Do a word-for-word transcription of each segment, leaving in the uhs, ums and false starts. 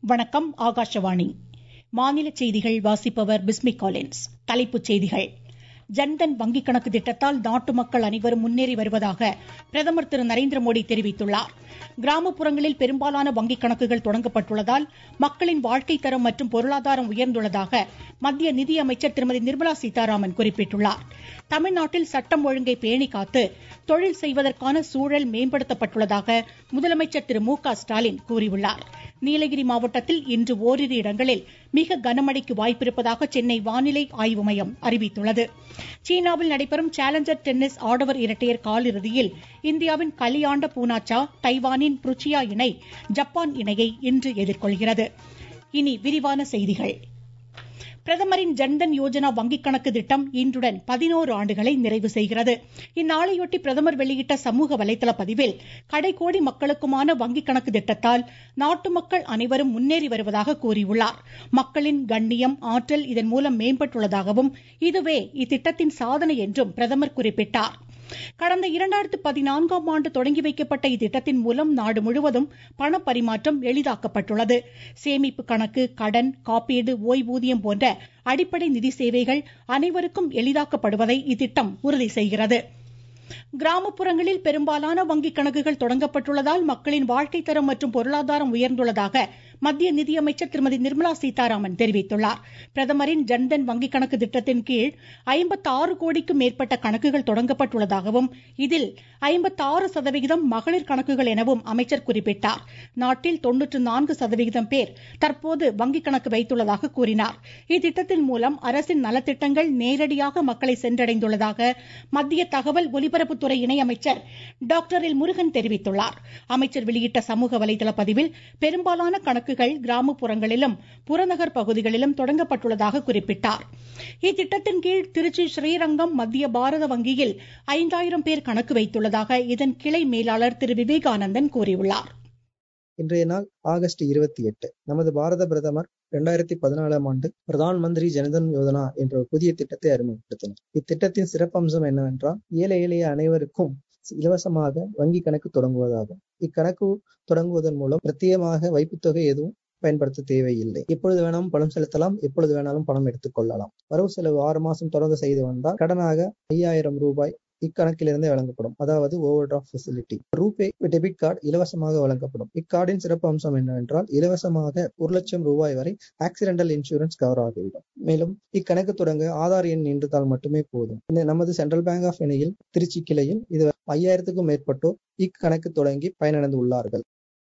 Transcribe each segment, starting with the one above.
வணக்கம். ஆகாஷவாணி. மாநில செய்திகள் வாசிப்பவர் பிஸ்மி காலின்ஸ். தலைப்புச் செய்திகள். ஜன்தன் வங்கிக் கணக்கு திட்டத்தால் நாட்டு மக்கள் அனைவரும் முன்னேறி வருவதாக பிரதமர் திரு நரேந்திர மோடி தெரிவித்துள்ளார். கிராமப்புறங்களில் பெரும்பாலான வங்கிக் கணக்குகள் தொடங்கப்பட்டுள்ளதால் மக்களின் வாழ்க்கை தரம் மற்றும் பொருளாதாரம் உயர்ந்துள்ளதாக மத்திய நிதியமைச்சர் திருமதி நிர்மலா சீதாராமன் குறிப்பிட்டுள்ளார். தமிழ்நாட்டில் சட்டம் ஒழுங்கை பேணி காத்து தொழில் செய்வதற்கான சூழல் மேம்படுத்தப்பட்டுள்ளதாக முதலமைச்சர் திரு மு க ஸ்டாலின் கூறியுள்ளார். நீலகிரி மாவட்டத்தில் இன்று ஓரிரு இடங்களில் மிக கனமழைக்கு வாய்ப்பிருப்பதாக சென்னை வானிலை ஆய்வு மையம் அறிவித்துள்ளது. சீனாவில் நடைபெறும் சேலஞ்சர் டென்னிஸ் ஆடவர் இரட்டையர் காலிறுதியில் இந்தியாவின் கலியாண்ட பூனாச்சா தைவானின் புருச்சியா இணை ஜப்பான் இணையை இன்று எதிர்கொள்கிறது. இனி விரிவான செய்திகள். பிரதமரின் ஜன்தன் யோஜனா வங்கிக் கணக்கு திட்டம் இன்றுடன் பதினோரு ஆண்டுகளை நிறைவு செய்கிறது. இந்நாளையொட்டி பிரதமர் வெளியிட்ட சமூக வலைதள பதிவில் கடைக்கோடி மக்களுக்குமான வங்கிக் கணக்கு திட்டத்தால் நாட்டு மக்கள் அனைவரும் முன்னேறி வருவதாக கூறியுள்ளார். மக்களின் கண்ணியம், ஆற்றல் இதன் மூலம் மேம்பட்டுள்ளதாகவும் இதுவே இத்திட்டத்தின் சாதனை என்றும் பிரதமர் குறிப்பிட்டார். கடந்த இரண்டாயிரத்து பதினான்காம் ஆண்டு தொடங்கி வைக்கப்பட்ட இத்திட்டத்தின் மூலம் நாடு முழுவதும் பண பரிமாற்றம் எளிதாக்கப்பட்டுள்ளது. சேமிப்பு கணக்கு, கடன், காப்பீடு, ஓய்வூதியம் போன்ற அடிப்படை நிதி சேவைகள் அனைவருக்கும் எளிதாக்கப்படுவதை இத்திட்டம் உறுதி செய்கிறது. கிராமப்புறங்களில் பெரும்பாலான வங்கிக் கணக்குகள் தொடங்கப்பட்டுள்ளதால் மக்களின் வாழ்க்கை தரம் மற்றும் பொருளாதாரம் உயர்ந்துள்ளதாக மத்திய நிதியமைச்சர் திருமதி நிர்மலா சீதாராமன் தெரிவித்துள்ளார். பிரதமரின் ஜன்தன் வங்கிக் கணக்கு திட்டத்தின் கீழ் ஐம்பத்தி ஆறு கோடிக்கும் மேற்பட்ட கணக்குகள் தொடங்கப்பட்டுள்ளதாகவும் இதில் ஐம்பத்தி ஆறு சதவிகிதம் மகளிர் கணக்குகள் எனவும் அமைச்சர் குறிப்பிட்டார். நாட்டில் தொன்னூற்று நான்கு சதவிகிதம் பேர் தற்போது வங்கிக் கணக்கு வைத்துள்ளதாக கூறினார். இத்திட்டத்தின் மூலம் அரசின் நலத்திட்டங்கள் நேரடியாக மக்களை சென்றடைந்துள்ளதாக மத்திய தகவல் ஒலிபரப்புத்துறை இணை அமைச்சர் டாக்டர் எல் முருகன் தெரிவித்துள்ளார். அமைச்சர் வெளியிட்ட சமூக வலைதள பதிவில் பெரும்பாலான கணக்குகள் கிராமப்புறங்களிலும் புறநகர் பகுதிகளிலும் தொடங்கப்பட்டுள்ளதாக குறிப்பிட்டார். இத்திட்டத்தின் கீழ் திருச்சி ஸ்ரீரங்கம் மத்திய பாரத வங்கியில் ஐந்தாயிரம் பேர் கணக்கு வைத்துள்ளதாக இதன் கிளை மேலாளர் திரு விவேகானந்தன் கூறியுள்ளார். இன்றைய நாள் ஆகஸ்ட் இருபத்தி எட்டு. நமது பாரத பிரதமர் இரண்டாயிரத்தி பதினாலாம் ஆண்டு பிரதான் மந்திரி ஜன்தன் யோஜனா என்ற ஒரு புதிய திட்டத்தை அறிமுகப்படுத்தினார். இத்திட்டத்தின் சிறப்பம்சம் என்னவென்றால் ஏழை எளிய அனைவருக்கும் இலவசமாக வங்கி கணக்கு தொடங்குவதாகும். இக்கணக்கு தொடங்குவதன் மூலம் பிரத்யேகமாக வைப்புத்தொகை எதுவும் பயன்படுத்த தேவையில்லை. எப்பொழுது வேணாலும் பணம் செலுத்தலாம், எப்பொழுது வேணாலும் பணம் எடுத்துக் கொள்ளலாம். வரவு செலவு ஆறு மாசம் தொடர்ந்து செய்து வந்தால் கடனாக ஐயாயிரம் ரூபாய் இக்கணக்கிலிருந்து வழங்கப்படும். அதாவது overdraft facility. RuPay debit card இலவசமாக வழங்கப்படும். இக்கார்டின் சிறப்பு அம்சம் என்னவென்றால் இலவசமாக ஒரு லட்சம் ரூபாய் வரை ஆக்சிடென்டல் இன்சூரன்ஸ் கவர் ஆகிவிடும். மேலும் இக்கணக்கு தொடங்க ஆதார் எண் இருந்தால் மட்டுமே போதும். இந்த நமது central bank of India Trichy கிளையில் இது ஐயாயிரத்துக்கும் மேற்பட்டோர் இக்கணக்கு தொடங்கி பயனடைந்து உள்ளார்கள்.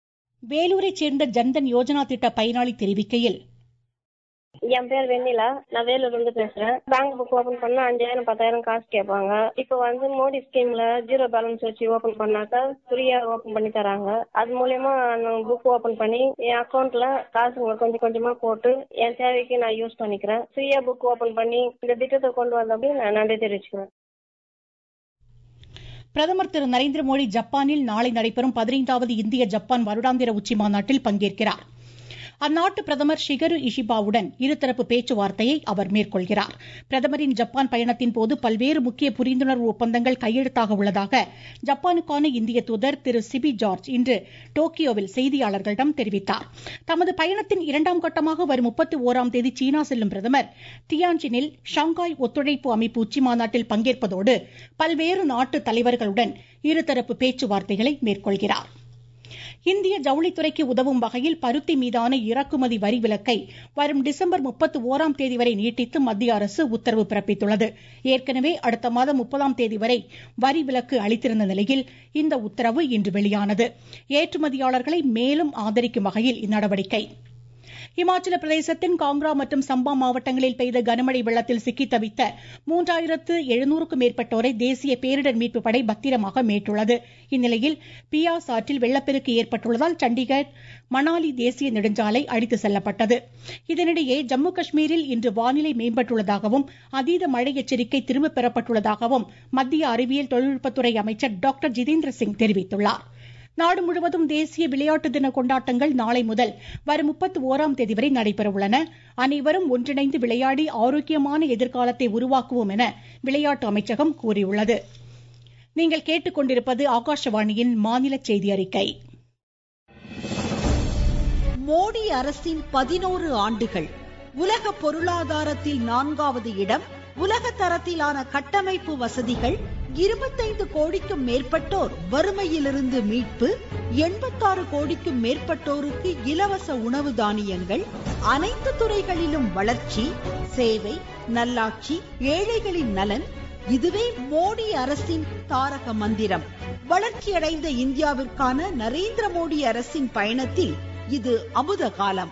வேலூரை சேர்ந்த ஜன்தன் யோஜனா திட்ட பயனாளி தெரிவிக்கையில், என் பேர் வெண்ணிலா, நான் வேலூர்ல இருந்து பேசுறேன். பேங்க் புக் ஓபன் பண்ணா அஞ்சாயிரம் பத்தாயிரம் காசு கேட்பாங்க. இப்ப வந்து மோடி ஸ்கீம்ல ஜீரோ பேலன்ஸ் வச்சு ஓபன் பண்ணாக்கா ஃப்ரீயா ஓபன் பண்ணி தராங்க. அது மூலியமா புக் ஓபன் பண்ணி என் அக்கௌண்ட்ல காசு கொஞ்சம் கொஞ்சமா போட்டு என் தேவைக்கு நான் யூஸ் பண்ணிக்கிறேன். ஃப்ரீயா புக் ஓபன் பண்ணி இந்த திட்டத்தை கொண்டு வந்தபடி நான் நன்றி தெரிவிச்சுக்கிறேன். பிரதமர் திரு நரேந்திர மோடி ஜப்பானில் நாளை நடைபெறும் பதினைந்தாவது இந்திய ஜப்பான் வருடாந்திர உச்சி மாநாட்டில் பங்கேற்கிறார். அந்நாட்டு பிரதமர் ஷிகரு இஷிபாவுடன் இருதரப்பு பேச்சுவார்த்தையை அவர் மேற்கொள்கிறார். பிரதமரின் ஜப்பான் பயணத்தின் போது பல்வேறு முக்கிய புரிந்துணர்வு ஒப்பந்தங்கள் கையெழுத்தாக உள்ளதாக ஜப்பானுக்கான இந்திய தூதர் திரு சிபி ஜார்ஜ் இன்று டோக்கியோவில் செய்தியாளர்களிடம் தெரிவித்தார். தமது பயணத்தின் இரண்டாம் கட்டமாக வரும் முப்பத்தி ஓராம் தேதி சீனா செல்லும் பிரதமர் தியான்ஜினில் ஷாங்காய் ஒத்துழைப்பு அமைப்பு உச்சி மாநாட்டில் பங்கேற்பதோடு பல்வேறு நாட்டு தலைவர்களுடன் இருதரப்பு பேச்சுவார்த்தைகளை மேற்கொள்கிறார். இந்திய ஜவுளித்துறைக்கு உதவும் வகையில் பருத்தி மீதான இறக்குமதி வரி விலக்கை வரும் டிசம்பர் முப்பத்தி ஓராம் தேதி வரை நீட்டித்து மத்திய அரசு உத்தரவு பிறப்பித்துள்ளது. ஏற்கனவே அடுத்த மாதம் முப்பதாம் தேதி வரை வரி விலக்கு அளித்திருந்த நிலையில் இந்த உத்தரவு இன்று வெளியானது. ஏற்றுமதியாளர்களை மேலும் ஆதரிக்கும் வகையில் இந்நடவடிக்கை. இமாச்சல பிரதேசத்தின் காங்க்ரா மற்றும் சம்பா மாவட்டங்களில் பெய்த கனமழை வெள்ளத்தில் சிக்கி தவித்த மூன்றாயிரத்து எழுநூறுக்கும் மேற்பட்டோரை தேசிய பேரிடர் மீட்பு படை பத்திரமாக மீட்டுள்ளது. இந்நிலையில் பியாஸ் ஆற்றில் வெள்ளப்பெருக்கு ஏற்பட்டுள்ளதால் சண்டிகர் மணாலி தேசிய நெடுஞ்சாலை அடித்து செல்லப்பட்டது. இதனிடையே ஜம்மு காஷ்மீரில் இன்று வானிலை மேம்பட்டுள்ளதாகவும் அதீத மழை எச்சரிக்கை திரும்பப் பெறப்பட்டுள்ளதாகவும் மத்திய அறிவியல் தொழில்நுட்பத்துறை அமைச்சர் டாக்டர் ஜிதேந்திர சிங் தெரிவித்துள்ளார். நாடு முழுவதும் தேசிய விளையாட்டு தின கொண்டாட்டங்கள் நாளை முதல் வரும் முப்பத்தி ஓராம் தேதி வரை நடைபெற உள்ளன. அனைவரும் ஒன்றிணைந்து விளையாடி ஆரோக்கியமான எதிர்காலத்தை உருவாக்குவோம் என விளையாட்டு அமைச்சகம் கூறியுள்ளது. நீங்கள் கேட்டுக்கொண்டிருப்பது ஆகாஷவாணியின் மாநில செய்தி அறிக்கை. மோடி அரசின் பதினோரு ஆண்டுகள். உலக பொருளாதாரத்தில் நான்காவது இடம், உலக தரத்திலான கட்டமைப்பு வசதிகள், இருபத்தைந்து கோடிக்கும் மேற்பட்டோர் வறுமையிலிருந்து மீட்பு, எண்பத்தாறு கோடிக்கும் மேற்பட்டோருக்கு இலவச உணவு தானியங்கள், அனைத்து துறைகளிலும் வளர்ச்சி, சேவை, நல்லாட்சி, ஏழைகளின் நலன். இதுவே மோடி அரசின் தாரக மந்திரம். வளர்ச்சியடைந்த இந்தியாவிற்கான நரேந்திர மோடி அரசின் பயணத்தில் இது அமுத காலம்.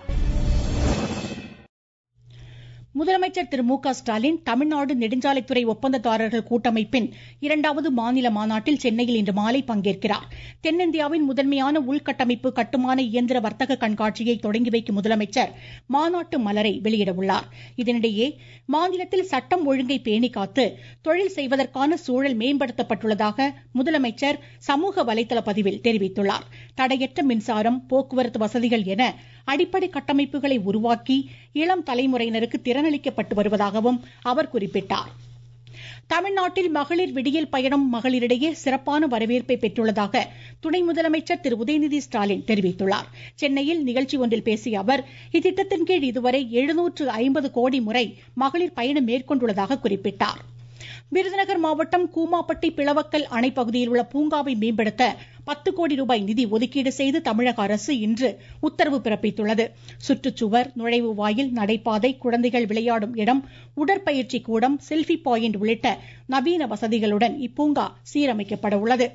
முதலமைச்சர் திரு மு க ஸ்டாலின் தமிழ்நாடு நெடுஞ்சாலைத்துறை ஒப்பந்ததாரர்கள் கூட்டமைப்பின் இரண்டாவது மாநில மாநாட்டில் சென்னையில் இன்று மாலை பங்கேற்கிறார். தென்னிந்தியாவின் முதன்மையான உள்கட்டமைப்பு கட்டுமான இயந்திர வர்த்தக கண்காட்சியை தொடங்கி வைக்கும் முதலமைச்சர் மாநாட்டு மலரை வெளியிட உள்ளார். இதனிடையே மாநிலத்தில் சட்டம் ஒழுங்கை பேணி காத்து தொழில் செய்வதற்கான சூழல் மேம்படுத்தப்பட்டுள்ளதாக முதலமைச்சர் சமூக வலைதள பதிவில் தெரிவித்துள்ளார். தடையற்ற மின்சாரம், போக்குவரத்து வசதிகள் என அடிப்படை கட்டமைப்புகளை உருவாக்கி இளம் தலைமுறையினருக்கு திறனளிக்கப்பட்டு வருவதாகவும் அவர் குறிப்பிட்டார். தமிழ்நாட்டில் மகளிர் விடியல் பயணம் மகளிரிடையே சிறப்பான வரவேற்பை பெற்றுள்ளதாக துணை முதலமைச்சர் திரு உதயநிதி ஸ்டாலின் தெரிவித்துள்ளார். சென்னையில் நிகழ்ச்சி ஒன்றில் பேசிய அவர், இத்திட்டத்தின் கீழ் இதுவரை எழுநூற்று ஐம்பது கோடி முறை மகளிர் பயணம் மேற்கொண்டுள்ளதாக குறிப்பிட்டார். விருதுநகர் மாவட்டம் கூமாப்பட்டி பிளவக்கல் அணை பகுதியில் உள்ள பூங்காவை மேம்படுத்த பத்து கோடி ரூபாய் நிதி ஒதுக்கீடு செய்து தமிழக அரசு இன்று உத்தரவு பிறப்பித்துள்ளது. சுற்றுச்சுவர், நுழைவு வாயில், நடைபாதை, குழந்தைகள் விளையாடும் இடம், உடற்பயிற்சி கூடம், செல்ஃபி பாயிண்ட் உள்ளிட்ட நவீன வசதிகளுடன் இப்பூங்கா சீரமைக்கப்பட உள்ளது.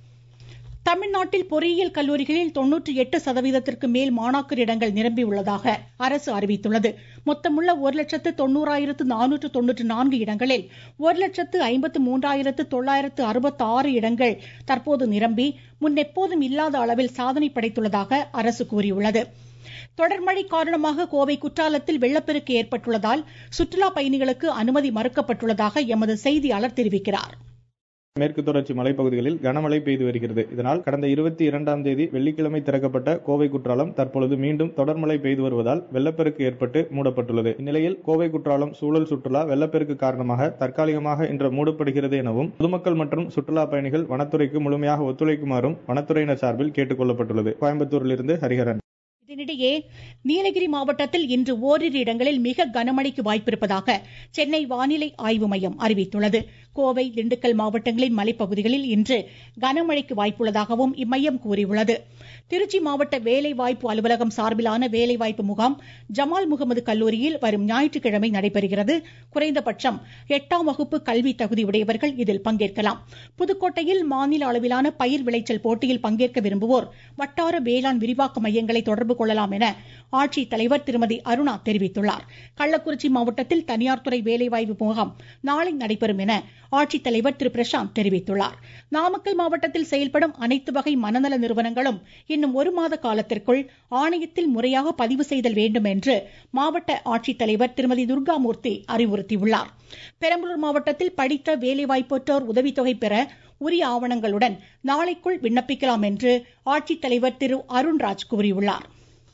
தமிழ்நாட்டில் பொறியியல் கல்லூரிகளில் தொன்னூற்றி எட்டு சதவீதத்திற்கு மேல் மாணாக்கர் இடங்கள் நிரம்பியுள்ளதாக அரசு அறிவித்துள்ளது. மொத்தமுள்ள ஒரு லட்சத்து தொண்ணூறாயிரத்து நானூற்று தொன்னூற்று நான்கு இடங்களில் ஒரு லட்சத்து ஐம்பத்து மூன்றாயிரத்து தொள்ளாயிரத்து அறுபத்தி ஆறு இடங்கள் தற்போது நிரம்பி முன்னெப்போதும் இல்லாத அளவில் சாதனை படைத்துள்ளதாக அரசு கூறியுள்ளது. தொடர் மழை காரணமாக கோவை குற்றாலத்தில் வெள்ளப்பெருக்கு ஏற்பட்டுள்ளதால் சுற்றுலா பயணிகளுக்கு அனுமதி மறுக்கப்பட்டுள்ளதாக எமது செய்தியாளர் தெரிவிக்கிறார். மேற்கு தொடர்ச்சி மலைப்பகுதிகளில் கனமழை பெய்து வருகிறது. இதனால் கடந்த இருபத்தி இரண்டாம் தேதி வெள்ளிக்கிழமை திறக்கப்பட்ட கோவை குற்றாலம் தற்பொழுது மீண்டும் தொடர்மழை பெய்து வருவதால் வெள்ளப்பெருக்கு ஏற்பட்டு மூடப்பட்டுள்ளது. இந்நிலையில் கோவை குற்றாலம் சூழல் சுற்றுலா வெள்ளப்பெருக்கு காரணமாக தற்காலிகமாக இன்று மூடப்படுகிறது எனவும் பொதுமக்கள் மற்றும் சுற்றுலா பயணிகள் வனத்துறைக்கு முழுமையாக ஒத்துழைக்குமாறும் வனத்துறையினர் சார்பில் கேட்டுக் கொள்ளப்பட்டுள்ளது. கோயம்புத்தூரிலிருந்து ஹரிஹரன். இதனிடையே நீலகிரி மாவட்டத்தில் இன்று ஓரிரு இடங்களில் மிக கனமழைக்கு வாய்ப்பிருப்பதாக சென்னை வானிலை ஆய்வு மையம் அறிவித்துள்ளது. கோவை, திண்டுக்கல் மாவட்டங்களின் மலைப்பகுதிகளில் இன்று கனமழைக்கு வாய்ப்புள்ளதாகவும் இம்மையம் கூறியுள்ளது. திருச்சி மாவட்ட வேலைவாய்ப்பு அலுவலகம் சார்பிலான வேலைவாய்ப்பு முகாம் ஜமால் முகமது கல்லூரியில் வரும் ஞாயிற்றுக்கிழமை நடைபெறுகிறது. குறைந்தபட்சம் எட்டாம் வகுப்பு கல்வி தகுதி உடையவர்கள் இதில் பங்கேற்கலாம். புதுக்கோட்டையில் மாநில அளவிலான பயிர் விளைச்சல் போட்டியில் பங்கேற்க விரும்புவோர் வட்டார வேளாண் விரிவாக்க மையங்களை தொடர்பு கொள்ளலாம் என ஆட்சித்தலைவர் திருமதி அருணா தெரிவித்துள்ளார். கள்ளக்குறிச்சி மாவட்டத்தில் தனியார் துறை வேலைவாய்ப்பு முகாம் நாளை நடைபெறும் என ஆட்சித்தலைவர் திரு பிரசாந்த் தெரிவித்துள்ளார். நாமக்கல் மாவட்டத்தில் செயல்படும் அனைத்து வகை மனநல நிறுவனங்களும் இன்னும் ஒரு மாத காலத்திற்குள் ஆணையத்தில் முறையாக பதிவு செய்தல் வேண்டும் என்று மாவட்ட ஆட்சித்தலைவர் திருமதி துர்காமூர்த்தி அறிவுறுத்தியுள்ளார். பெரம்பலூர் மாவட்டத்தில் படித்த வேலைவாய்ப்பற்றோர் உதவித்தொகை பெற உரிய ஆவணங்களுடன் நாளைக்குள் விண்ணப்பிக்கலாம் என்று ஆட்சித்தலைவர் திரு அருண்ராஜ் கூறியுள்ளார்.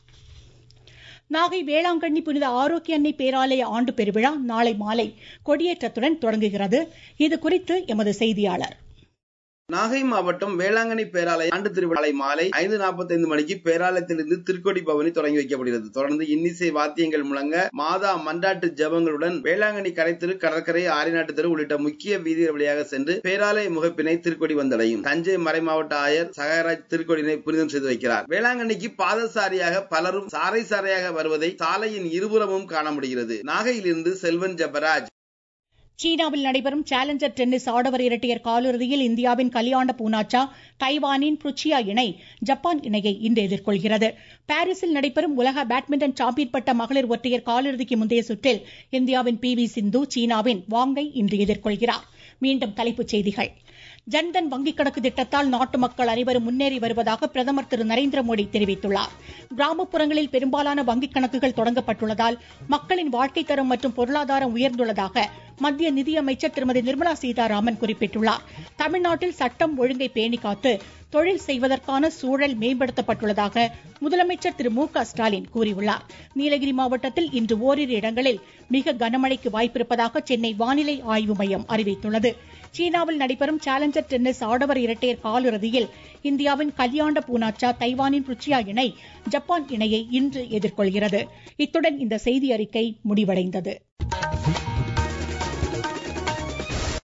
நாகை வேளாங்கண்ணி புனித ஆரோக்கிய அன்னை பேராலய ஆண்டு பெருவிழா நாளை மாலை கொடியேற்றத்துடன் தொடங்குகிறது. இதுகுறித்து எமது செய்தியாளர். நாகை மாவட்டம் வேளாங்கண்ணி பேராலய ஆண்டு திருவிழா மாலை ஐந்து நாற்பத்தி ஐந்து மணிக்கு பேராலயத்திலிருந்து திருக்கொடி பவனி தொடங்கி வைக்கப்படுகிறது. தொடர்ந்து இன்னிசை வாத்தியங்கள் முழங்க மாதா மன்றாட்டு ஜபங்களுடன் வேளாங்கண்ணி கரைத்திரு, கடற்கரை, ஆரிநாட்டு தெரு உள்ளிட்ட முக்கிய வீதிகள் வழியாக சென்று பேராலய முகப்பினை திருக்கொடி வந்தடையும். தஞ்சை மறை மாவட்ட ஆயர் சகாயராஜ் திருக்கொடியினை புனிதம் செய்து வைக்கிறார். வேளாங்கண்ணிக்கு பாதசாரியாக பலரும் சாறை சாறையாக வருவதை சாலையின் இருபுறமும் காண முடிகிறது. நாகையிலிருந்து செல்வன் ஜெபராஜ். சீனாவில் நடைபெறும் சேலஞ்சர் டென்னிஸ் ஆடவர் இரட்டையர் காலிறுதியில் இந்தியாவின் கலியாண்ட பூனாச்சா தைவானின் புருச்சியா இணை ஜப்பான் இணையை இன்று எதிர்கொள்கிறது. பாரிஸில் நடைபெறும் உலக பேட்மிண்டன் சாம்பியன் பட்ட மகளிர் ஒற்றையர் காலிறுதிக்கு முந்தைய சுற்றில் இந்தியாவின் பி வி சிந்து சீனாவின் வாங்கை இன்று எதிர்கொள்கிறார். மீண்டும் தலைப்புச் செய்திகள். ஜன்தன் வங்கிக் கணக்கு திட்டத்தால் நாட்டு மக்கள் அனைவரும் முன்னேறி வருவதாக பிரதமர் திரு நரேந்திர மோடி தெரிவித்துள்ளார். கிராமப்புறங்களில் பெரும்பாலான வங்கிக் கணக்குகள் தொடங்கப்பட்டுள்ளதால் மக்களின் வாழ்க்கை தரம் மற்றும் பொருளாதாரம் உயர்ந்துள்ளதாக மத்திய நிதியமைச்சர் திருமதி நிர்மலா சீதாராமன் குறிப்பிட்டுள்ளார். தமிழ்நாட்டில் சட்டம் ஒழுங்கை பேணி காத்து தொழில் செய்வதற்கான சூழல் மேம்படுத்தப்பட்டுள்ளதாக முதலமைச்சர் திரு மு க ஸ்டாலின் கூறியுள்ளார். நீலகிரி மாவட்டத்தில் இன்று ஓரிரு இடங்களில் மிக கனமழைக்கு வாய்ப்பிருப்பதாக சென்னை வானிலை ஆய்வு மையம் அறிவித்துள்ளது. சீனாவில் நடைபெறும் சேலஞ்சர் டென்னிஸ் ஆடவர் இரட்டையர் காலிறுதியில் இந்தியாவின் கல்யாண்ட பூனாச்சா தைவானின் ருச்சியா இணை ஜப்பான் இணையை இன்று எதிர்கொள்கிறது. இத்துடன் இந்த செய்தி அறிக்கை முடிவடைந்தது.